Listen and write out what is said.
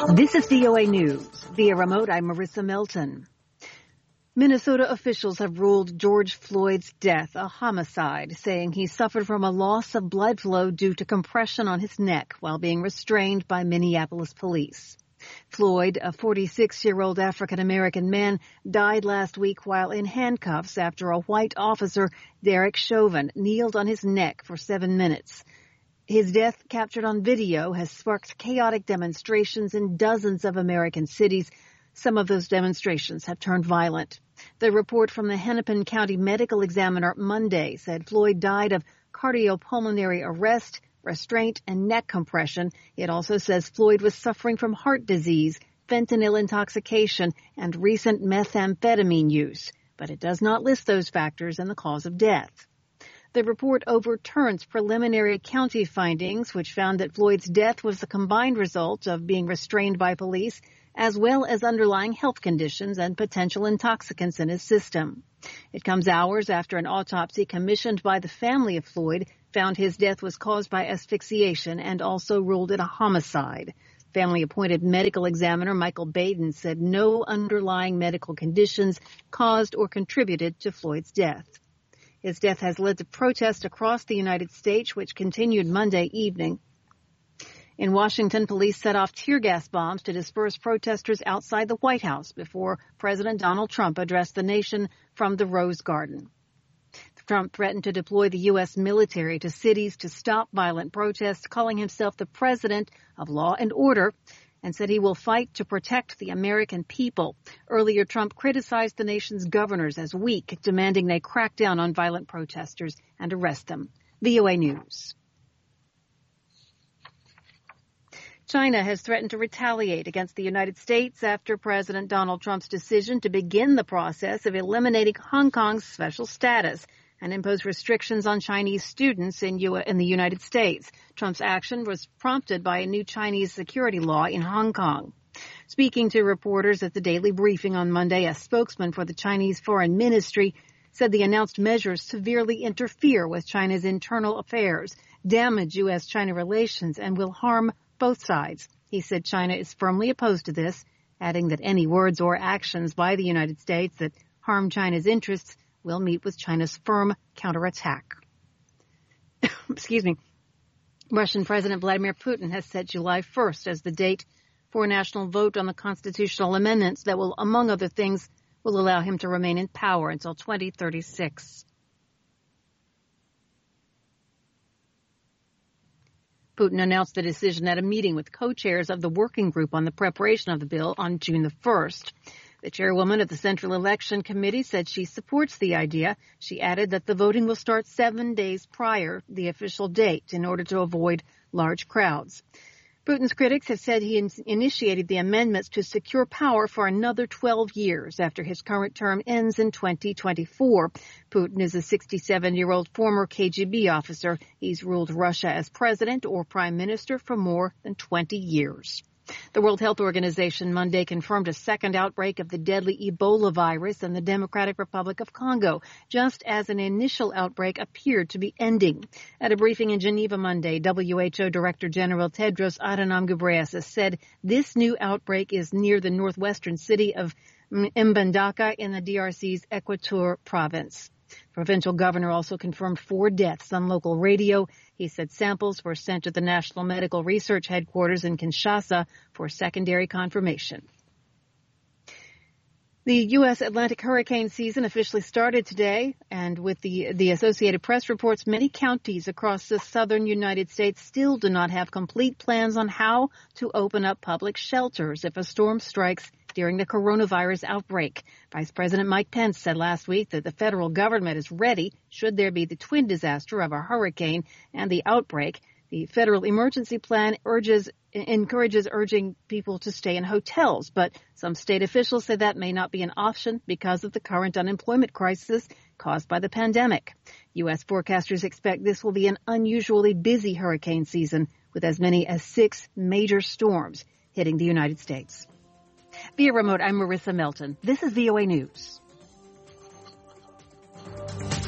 This is VOA News. Via remote, I'm Marissa Melton. Minnesota officials have ruled George Floyd's death a homicide, saying he suffered from a loss of blood flow due to compression on his neck while being restrained by Minneapolis police. Floyd, a 46-year-old African-American man, died last week while in handcuffs after a white officer, Derek Chauvin, kneeled on his neck for 7 minutes. His death, captured on video, has sparked chaotic demonstrations in dozens of American cities. Some of those demonstrations have turned violent. The report from the Hennepin County Medical Examiner Monday said Floyd died of cardiopulmonary arrest, restraint, and neck compression. It also says Floyd was suffering from heart disease, fentanyl intoxication, and recent methamphetamine use. But it does not list those factors in the cause of death. The report overturns preliminary county findings, which found that Floyd's death was the combined result of being restrained by police, as well as underlying health conditions and potential intoxicants in his system. It comes hours after an autopsy commissioned by the family of Floyd found his death was caused by asphyxiation and also ruled it a homicide. Family-appointed medical examiner Michael Baden said no underlying medical conditions caused or contributed to Floyd's death. His death has led to protests across the United States, which continued Monday evening. In Washington, police set off tear gas bombs to disperse protesters outside the White House before President Donald Trump addressed the nation from the Rose Garden. Trump threatened to deploy the U.S. military to cities to stop violent protests, calling himself the president of law and order, and said he will fight to protect the American people. Earlier, Trump criticized the nation's governors as weak, demanding they crack down on violent protesters and arrest them. VOA News. China has threatened to retaliate against the United States after President Donald Trump's decision to begin the process of eliminating Hong Kong's special status and impose restrictions on Chinese students in the United States. Trump's action was prompted by a new Chinese security law in Hong Kong. Speaking to reporters at the daily briefing on Monday, a spokesman for the Chinese Foreign Ministry said the announced measures severely interfere with China's internal affairs, damage U.S.-China relations, and will harm both sides. He said China is firmly opposed to this, adding that any words or actions by the United States that harm China's interests will meet with China's firm counterattack. Excuse me. Russian President Vladimir Putin has set July 1st as the date for a national vote on the constitutional amendments that will, among other things, will allow him to remain in power until 2036. Putin announced the decision at a meeting with co-chairs of the working group on the preparation of the bill on June the 1st. The chairwoman of the Central Election Committee said she supports the idea. She added that the voting will start 7 days prior the official date in order to avoid large crowds. Putin's critics have said he initiated the amendments to secure power for another 12 years after his current term ends in 2024. Putin is a 67-year-old former KGB officer. He's ruled Russia as president or prime minister for more than 20 years. The World Health Organization Monday confirmed a second outbreak of the deadly Ebola virus in the Democratic Republic of Congo, just as an initial outbreak appeared to be ending. At a briefing in Geneva Monday, WHO Director General Tedros Adhanom Ghebreyesus said this new outbreak is near the northwestern city of Mbandaka in the DRC's Equateur province. Provincial governor also confirmed 4 deaths on local radio. He said samples were sent to the National Medical Research Headquarters in Kinshasa for secondary confirmation. The U.S. Atlantic hurricane season officially started today, and with the Associated Press reports, many counties across the southern United States still do not have complete plans on how to open up public shelters if a storm strikes during the coronavirus outbreak. Vice President Mike Pence said last week that the federal government is ready should there be the twin disaster of a hurricane and the outbreak. The federal emergency plan encourages people to stay in hotels, but some state officials say that may not be an option because of the current unemployment crisis caused by the pandemic. U.S. forecasters expect this will be an unusually busy hurricane season with as many as 6 major storms hitting the United States. Via remote, I'm Marissa Melton. This is VOA News.